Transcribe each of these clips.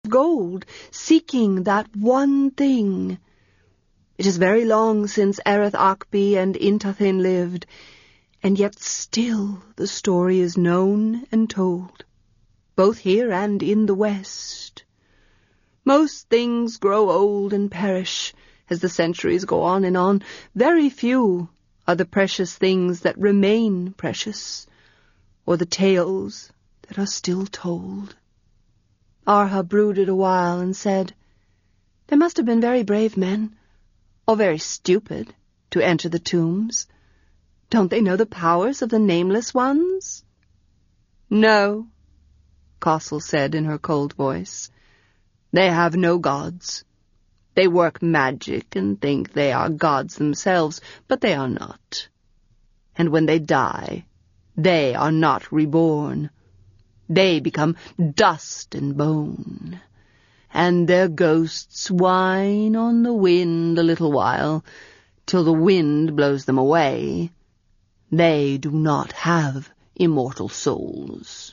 gold, seeking that one thing. It is very long since Erith Akbi and Intathin lived, and yet still the story is known and told, both here and in the West. Most things grow old and perish as the centuries go on and on. Very few are the precious things that remain precious, or the tales that are still told. Arha brooded a while and said, "There must have been very brave men, or very stupid, to enter the tombs. Don't they know the powers of the nameless ones?" "No," Kossel said in her cold voice. "They have no gods. They work magic and think they are gods themselves, but they are not. And when they die, they are not reborn. They become dust and bone, and their ghosts whine on the wind a little while, till the wind blows them away. They do not have immortal souls."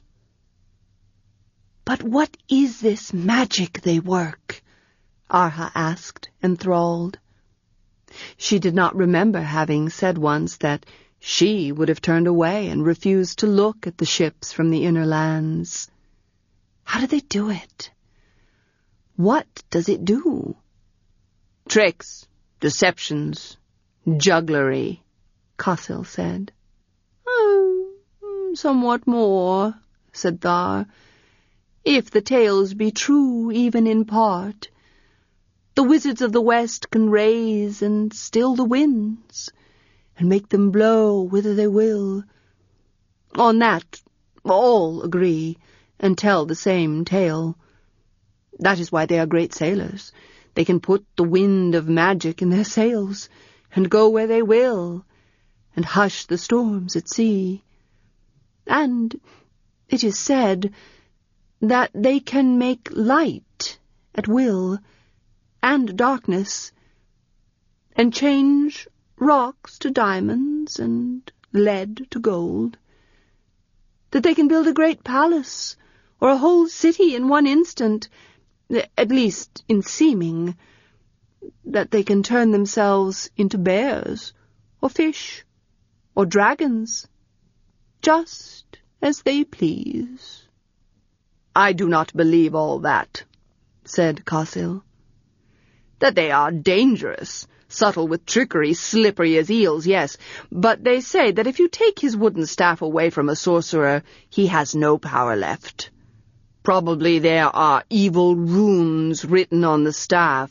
"But what is this magic they work?" Arha asked, enthralled. She did not remember having said once that she would have turned away and refused to look at the ships from the inner lands. How do they do it? What does it do? "Tricks, deceptions, jugglery," Kossel said. "Oh, somewhat more," said Thar. "If the tales be true even in part, the wizards of the West can raise and still the winds, and make them blow whither they will. On that all agree, and tell the same tale. That is why they are great sailors. They can put the wind of magic in their sails, and go where they will, and hush the storms at sea. And it is said that they can make light at will, and darkness, and change rocks to diamonds and lead to gold. That they can build a great palace or a whole city in one instant, at least in seeming. That they can turn themselves into bears or fish or dragons, just as they please." "I do not believe all that," said Kossel. "That they are dangerous, subtle with trickery, slippery as eels, yes, but they say that if you take his wooden staff away from a sorcerer, he has no power left. Probably there are evil runes written on the staff."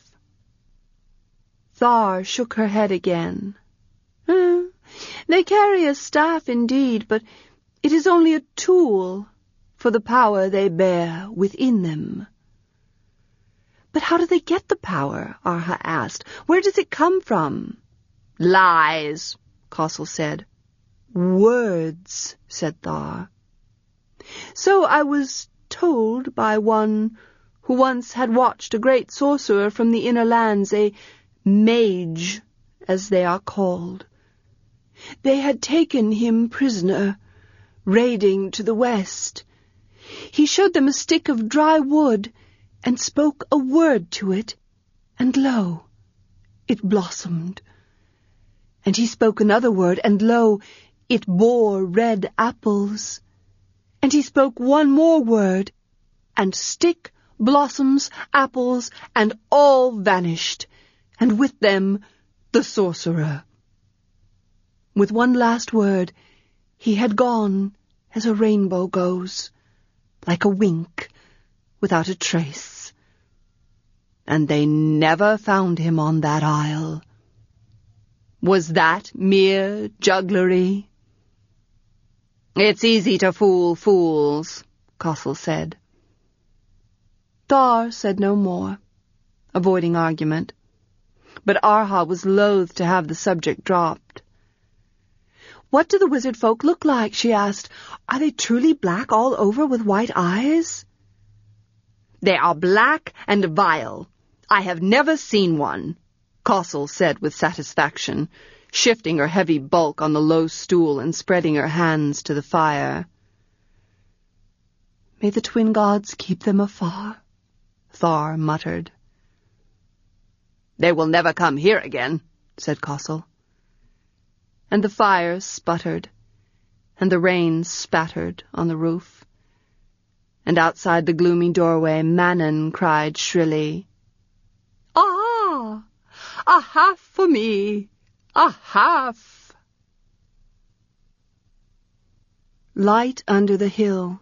Thar shook her head again. "They carry a staff indeed, but it is only a tool for the power they bear within them." "But how do they get the power?" Arha asked. "Where does it come from?" "Lies," Kossel said. "Words," said Thar. "So I was told by one who once had watched a great sorcerer from the inner lands, a mage, as they are called. They had taken him prisoner, raiding to the west. He showed them a stick of dry wood, and spoke a word to it, and lo, it blossomed. And he spoke another word, and lo, it bore red apples. And he spoke one more word, and stick, blossoms, apples, and all vanished, and with them the sorcerer. With one last word, he had gone as a rainbow goes, like a wink, without a trace. And they never found him on that isle. Was that mere jugglery?" "It's easy to fool fools," Kossel said. Thar said no more, avoiding argument, but Arha was loath to have the subject dropped. "What do the wizard folk look like?" she asked. "Are they truly black all over with white eyes?" "They are black and vile. I have never seen one," Kossel said with satisfaction, shifting her heavy bulk on the low stool and spreading her hands to the fire. "May the twin gods keep them afar," Thar muttered. "They will never come here again," said Kossel. And the fires sputtered, and the rain spattered on the roof. And outside the gloomy doorway Manon cried shrilly, "Ah! A half for me! A half!" Light under the hill.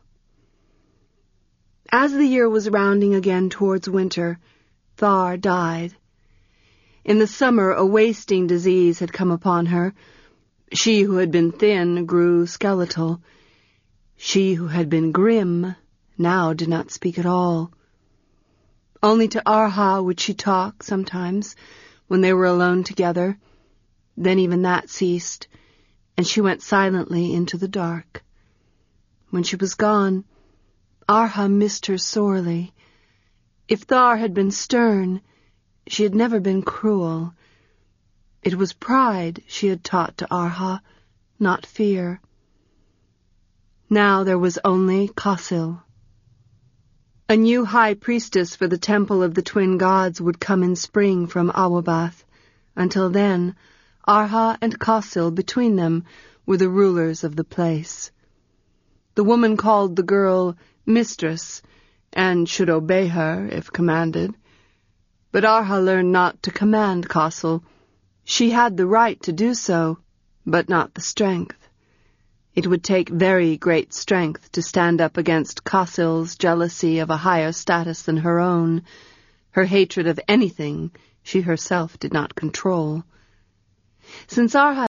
As the year was rounding again towards winter, Thar died. In the summer a wasting disease had come upon her. She who had been thin grew skeletal. She who had been grim now did not speak at all. Only to Arha would she talk sometimes, when they were alone together. Then even that ceased, and she went silently into the dark. When she was gone, Arha missed her sorely. If Thar had been stern, she had never been cruel. It was pride she had taught to Arha, not fear. Now there was only Kossel. A new high priestess for the temple of the twin gods would come in spring from Awabath. Until then, Arha and Kossel between them were the rulers of the place. The woman called the girl mistress, and should obey her if commanded. But Arha learned not to command Kossel. She had the right to do so, but not the strength. It would take very great strength to stand up against Kossel's jealousy of a higher status than her own, her hatred of anything she herself did not control. Since Arha